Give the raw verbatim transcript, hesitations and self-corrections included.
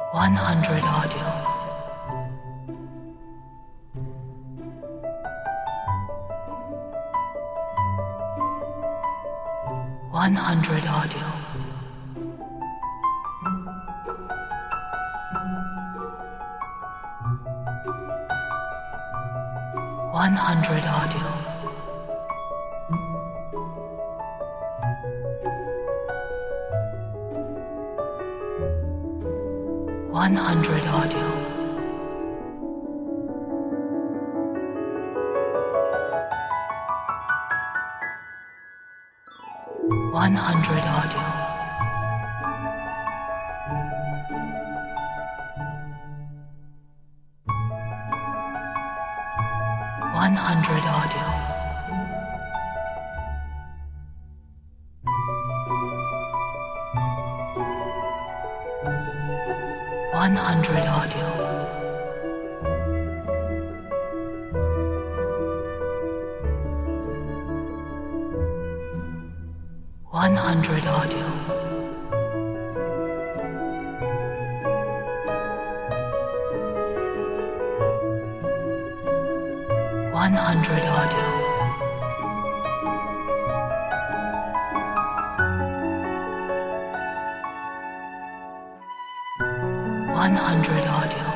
one hundred audio. one hundred audio. one hundred audio. one hundred audio. one hundred audio. one hundred audio. one hundred audio. one hundred audio. one hundred audio. one hundred audio.